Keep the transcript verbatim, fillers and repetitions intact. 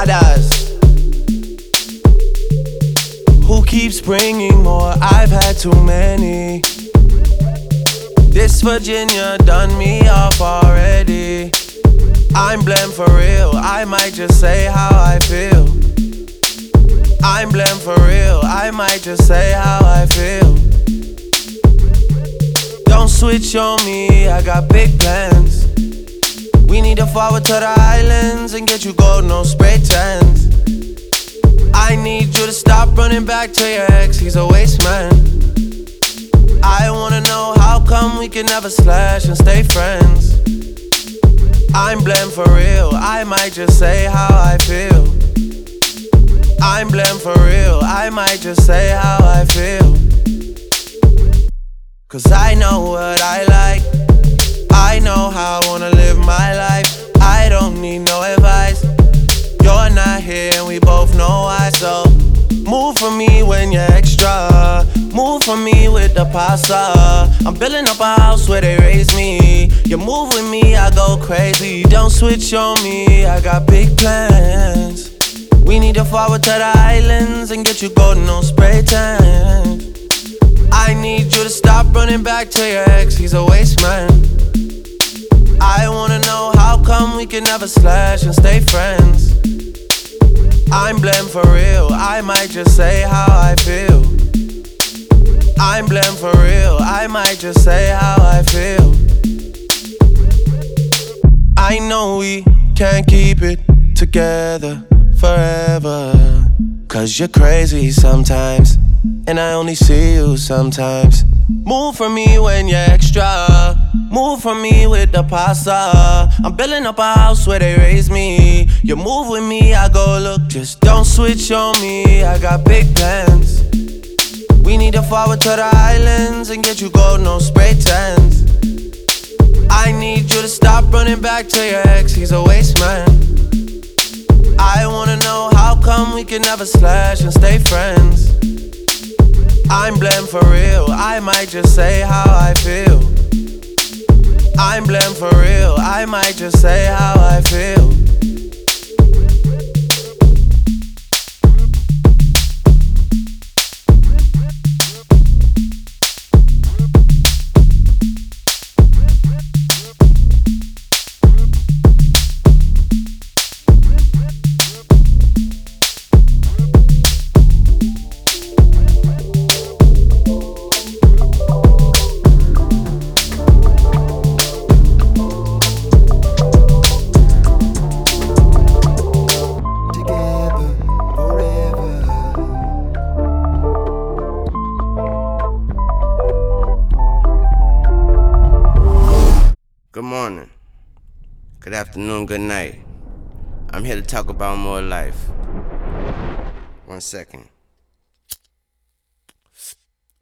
llamadas. Who keeps bringing more? I've had too many. This Virginia done me off already. I'm blamed for real, I might just say how I feel. I'm blamed for real, I might just say how I feel. Don't switch on me, I got big plans. We need to forward to the islands and get you gold, no spray tans. I need you to stop running back to your ex, he's a waste man. I wanna know how come we can never slash and stay friends. I'm blamed for real, I might just say how I feel. I'm blamed for real, I might just say how I feel. Cause I know what I like, I know how I wanna live my life. I don't need no advice, you're not here and we both know why. So move for me when you're extra, move for me with the pasta. I'm building up a house where they raise me. You move with me, I go crazy. Don't switch on me, I got big plans. We need to forward to the islands and get you golden on spray tan. I need you to stop running back to your ex, he's a waste man. I wanna know how come we can never slash and stay friends. I'm blamed for real, I might just say how I feel. I'm blamed for real, I might just say how I feel. I know we can't keep it together forever, cause you're crazy sometimes, and I only see you sometimes. Move for me when you're extra, move for me with the pasta. I'm building up a house where they raise me. You move with me, I go look, just don't switch on me. I got big plans. We need to forward to the islands and get you gold, no spray tans. I need you to stop running back to your ex, he's a waste man. I wanna know how come we can never slash and stay friends. I'm blamed for real, I might just say how I feel. I'm blamed for real, I might just say how I feel. Good morning, good afternoon, good night. I'm here to talk about more life. One second.